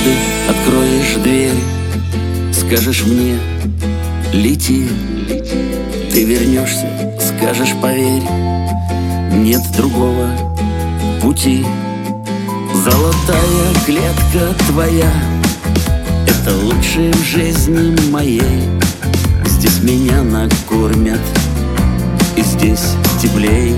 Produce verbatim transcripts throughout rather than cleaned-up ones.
Однажды откроешь дверь, скажешь мне: лети. Ты вернешься, скажешь: поверь, нет другого пути. Золотая клетка твоя — это лучшее в жизни моей. Здесь меня накормят, и здесь теплей.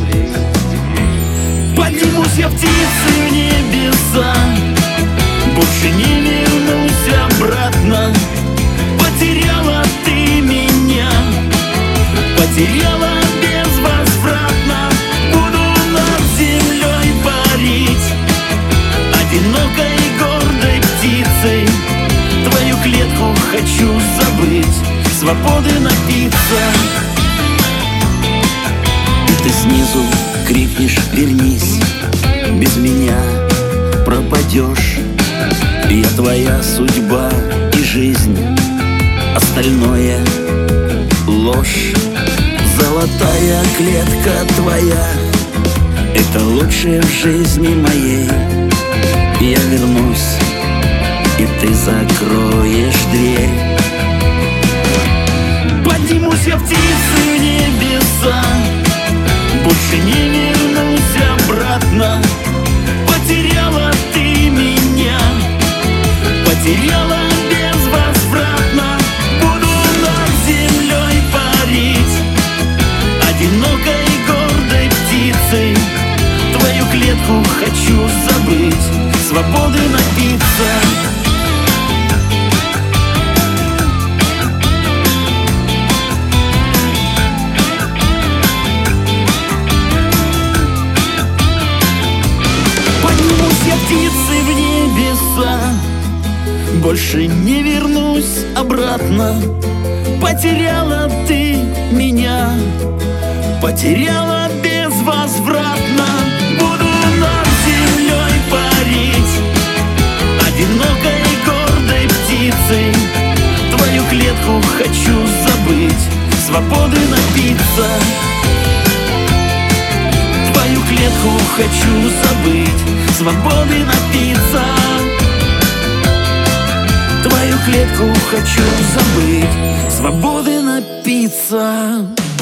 Поднимусь я птицей в небеса, больше не вернусь обратно. Потеряла ты меня, потеряла безвозвратно. Буду над землей парить, одинокой гордой птицей. Твою клетку хочу забыть, свободы напиться. И ты снизу крикнешь: вернись, без меня пропадешь. Я твоя судьба и жизнь, остальное — ложь. Золотая клетка твоя — это лучшее в жизни моей. Я вернусь, и ты закроешь дверь. Поднимусь я птицей в небеса, больше не вернусь обратно. Потеряла ты меня, потеряла безвозвратно. Буду над землей парить, одинокой гордой птицей. Твою клетку хочу забыть, свободы напиться. Птицы в небеса, больше не вернусь обратно. Потеряла ты меня, потеряла безвозвратно. Буду над землей парить, одинокой гордой птицей. Твою клетку хочу забыть, свободы напиться. Твою клетку хочу забыть, свободы напиться. Твою клетку хочу забыть, свободы напиться.